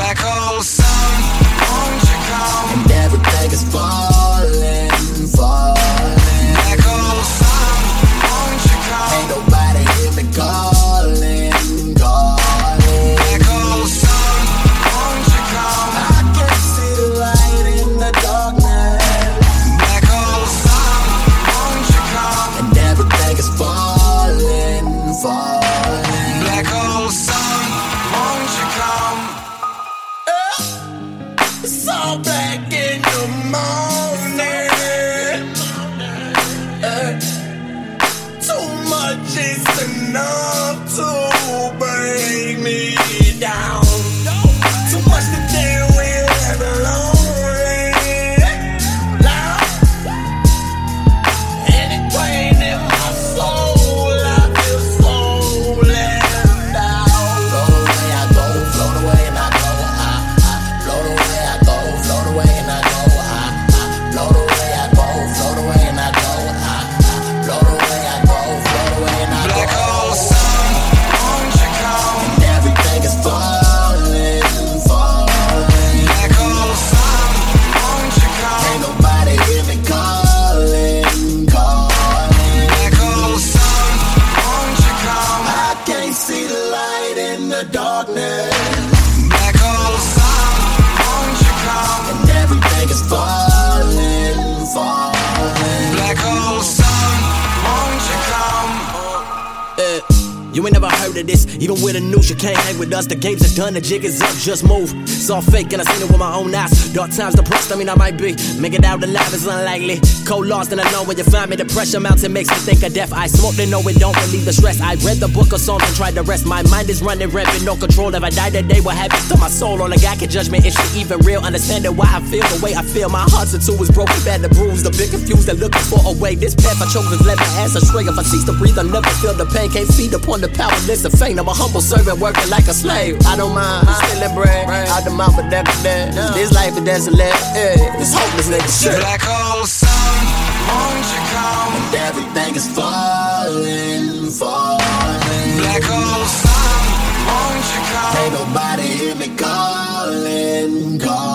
Black hole sun, won't you come? And everything is falling, falling. Black hole sun, won't you come? Ain't nobody hear me calling, calling. Black hole sun, won't you come? I can see the light in the darkness. Black hole sun, won't you come? And everything is falling, falling. Black hole sun, won't you come? It's all black in the morning. Too much is enough to bring me down. Too much to deal with and lonely. Loud. And it weighing in my soul. I feel so left out. Float away I go, float away and I go. Float away I go, float away and I go. Float away I go, float away and I go. Float away I go, float away and I go. Black hole sun, won't you come? And everything is falling, falling. Black hole sun, won't you come? Ain't nobody hear me calling, calling. Black hole sun, won't you come? I can't see the light in the darkness. Black hole sun, won't you come? And everything is falling, falling. Black hole sun, won't you come? You ain't never heard of this, even with the news, you can't hang with us. The games are done, the jig is up, just move. It's all fake, and I seen it with my own eyes. Dark times depressed, I mean I might be. Make it out alive is unlikely. Cold lost and alone when you find me. The pressure mounts and makes me think of death. I smoke to know it don't relieve the stress. I read the book of songs and tried to rest. My mind is running rampant, no control. If I die today, what happens to my soul? Only God can judge me if she even real. Understanding why I feel the way I feel. My heart's in two is broken, bad, the bruised. A bit confused and looking for a way. This path I chose has led my ass astray. If I cease to breathe, I'll never feel the pain. Can't feed upon the powerless of fame. I'm a humble servant working like a slave. I don't mind stealing bread out the mouth of that. This life is desolate. This hopeless nigga shit. Black hole sun, won't you come? And everything is falling, falling. Black hole sun, won't you come? Ain't nobody hear me calling, calling.